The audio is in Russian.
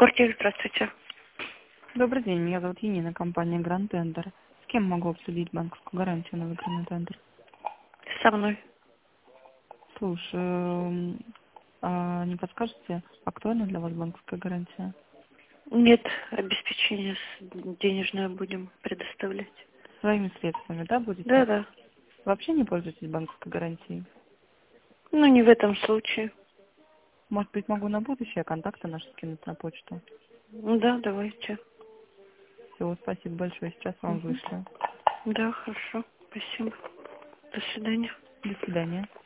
квартире, здравствуйте. Добрый день, меня зовут Енина, компания Grand Tender. С кем могу обсудить банковскую гарантию на выигранный тендер? Со мной. Слушай, не подскажете, актуальна для вас банковская гарантия? Нет, обеспечение денежное будем предоставлять. Своими средствами, да, будете? Да. Вообще не пользуетесь банковской гарантией? Ну, не в этом случае. Может быть, могу на будущее контакты наши скинуть на почту? Да, давайте. Всего спасибо большое, сейчас вам Мгм. вышлю. Да, хорошо. Спасибо. До свидания. До свидания.